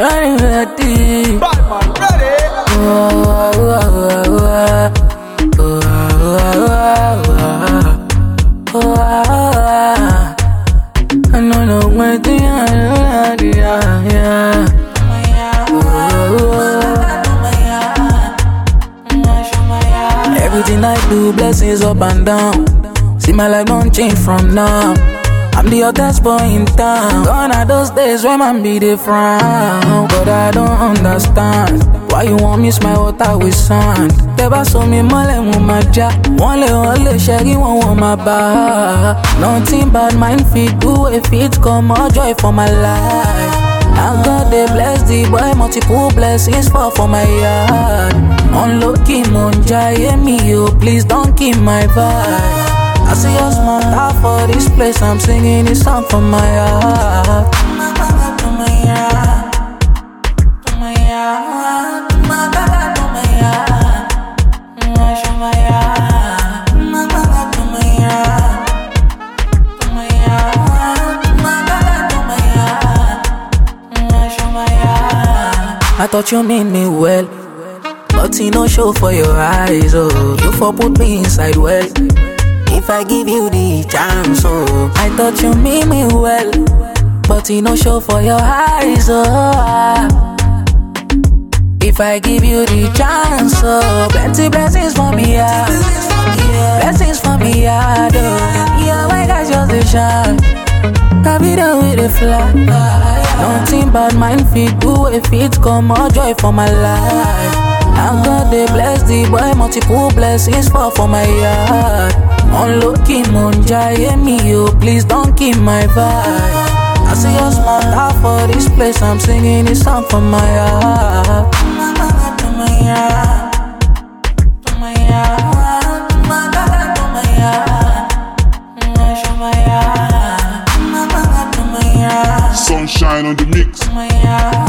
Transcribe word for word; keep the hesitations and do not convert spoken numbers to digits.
ready. Bad man, ready. Oh, oh, oh, oh, oh, oh, oh, oh, I know no way to yeah, yeah. Everything I do, blessings up and down. See my life don't change from now. I'm the hottest boy in town. Gone are those days when man be the frown. But I don't understand why you want me smile water with sand. Teba so me mole mu maja. One le one le shaggy one want my bar. Nothing bad mind fit do if it come or joy for my life. I got the bless the boy, multiple blessings fall for my yard. Unlucky monja, yeah me yo, please don't keep my vibe. I see your small heart for this place, I'm singing this song from my heart. To my heart, to my heart, to my heart, to my heart, to my heart, to my heart, to my heart, to my heart, to my heart. I thought you mean me well, but you no show for your eyes, oh. You for put me inside well. If I give you the chance, oh. I thought you mean me well, but you no show for your eyes, oh. If I give you the chance, oh. Plenty blessings for me, yeah. Blessings for me, yeah, oh. Yeah, my God, just a shine. I be there with a fly. Nothing bad mind fit do if it come or joy for my life. I got the bless the boy, multiple blessings fall for my yard. Unlucky monja, yeah me yo, please don't keep my vibe. I see your small heart for this place, I'm singing this song from my heart. To my heart, to my heart, to my heart, to my heart, to my heart, to my heart, Sunshine on the mix. to my heart.